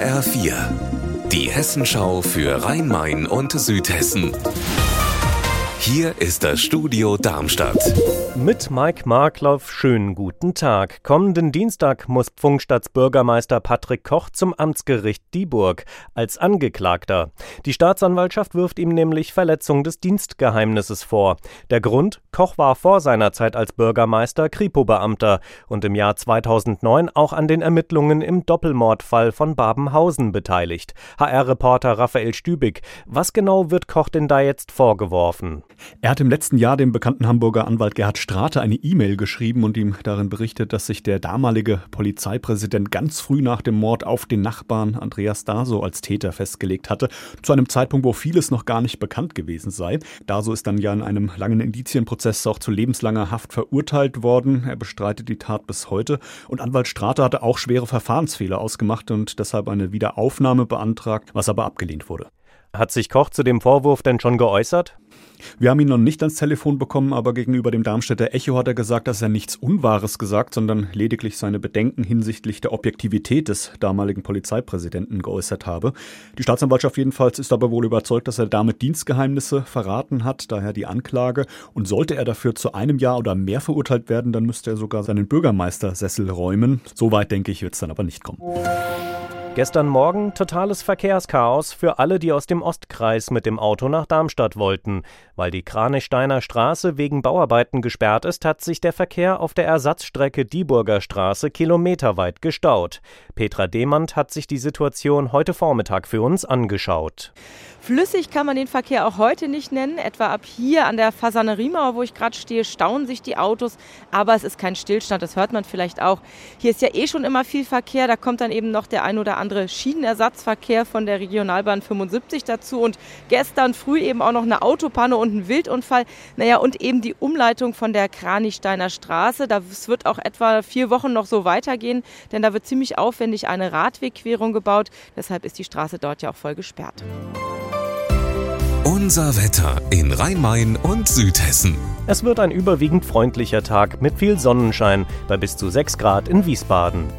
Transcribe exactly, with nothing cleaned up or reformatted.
R vier, die Hessenschau für Rhein-Main und Südhessen. Hier ist das Studio Darmstadt. Mit Mike Markloff, schönen guten Tag. Kommenden Dienstag muss Pfungstadts Bürgermeister Patrick Koch zum Amtsgericht Dieburg als Angeklagter. Die Staatsanwaltschaft wirft ihm nämlich Verletzung des Dienstgeheimnisses vor. Der Grund: Koch war vor seiner Zeit als Bürgermeister Kripo-Beamter und im Jahr zweitausendneun auch an den Ermittlungen im Doppelmordfall von Babenhausen beteiligt. H R-Reporter Raphael Stübig, was genau wird Koch denn da jetzt vorgeworfen? Er hat im letzten Jahr dem bekannten Hamburger Anwalt Gerhard Strate eine E-Mail geschrieben und ihm darin berichtet, dass sich der damalige Polizeipräsident ganz früh nach dem Mord auf den Nachbarn Andreas Daso als Täter festgelegt hatte, zu einem Zeitpunkt, wo vieles noch gar nicht bekannt gewesen sei. Daso ist dann ja in einem langen Indizienprozess auch zu lebenslanger Haft verurteilt worden. Er bestreitet die Tat bis heute und Anwalt Strate hatte auch schwere Verfahrensfehler ausgemacht und deshalb eine Wiederaufnahme beantragt, was aber abgelehnt wurde. Hat sich Koch zu dem Vorwurf denn schon geäußert? Wir haben ihn noch nicht ans Telefon bekommen, aber gegenüber dem Darmstädter Echo hat er gesagt, dass er nichts Unwahres gesagt, sondern lediglich seine Bedenken hinsichtlich der Objektivität des damaligen Polizeipräsidenten geäußert habe. Die Staatsanwaltschaft jedenfalls ist aber wohl überzeugt, dass er damit Dienstgeheimnisse verraten hat, daher die Anklage. Und sollte er dafür zu einem Jahr oder mehr verurteilt werden, dann müsste er sogar seinen Bürgermeistersessel räumen. So weit, denke ich, wird es dann aber nicht kommen. Gestern Morgen totales Verkehrschaos für alle, die aus dem Ostkreis mit dem Auto nach Darmstadt wollten. Weil die Kranichsteiner Straße wegen Bauarbeiten gesperrt ist, hat sich der Verkehr auf der Ersatzstrecke Dieburger Straße kilometerweit gestaut. Petra Demand hat sich die Situation heute Vormittag für uns angeschaut. Flüssig kann man den Verkehr auch heute nicht nennen. Etwa ab hier an der Fasaneriemauer, wo ich gerade stehe, stauen sich die Autos. Aber es ist kein Stillstand, das hört man vielleicht auch. Hier ist ja eh schon immer viel Verkehr. Da kommt dann eben noch der ein oder andere Schienenersatzverkehr von der Regionalbahn fünfundsiebzig dazu. Und gestern früh eben auch noch eine Autopanne und ein Wildunfall. Naja, und eben die Umleitung von der Kranichsteiner Straße. Das wird auch etwa vier Wochen noch so weitergehen. Denn da wird ziemlich aufwendig eine Radwegquerung gebaut. Deshalb ist die Straße dort ja auch voll gesperrt. Unser Wetter in Rhein-Main und Südhessen. Es wird ein überwiegend freundlicher Tag mit viel Sonnenschein bei bis zu sechs Grad in Wiesbaden.